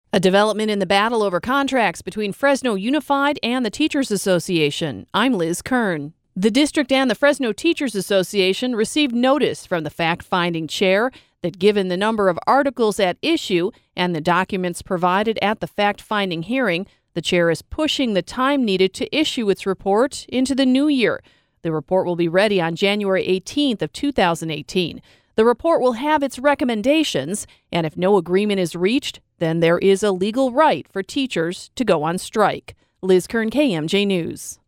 A development in the battle over contracts between Fresno Unified and the Teachers Association. I'm Liz Kern. The district and the Fresno Teachers Association received notice from the fact-finding chair that given the number of articles at issue and the documents provided at the fact-finding hearing, the chair is pushing the time needed to issue its report into the new year. The report will be ready on January 18th of 2018. The report will have its recommendations, and if no agreement is reached, then there is a legal right for teachers to go on strike. Liz Kern, KMJ News.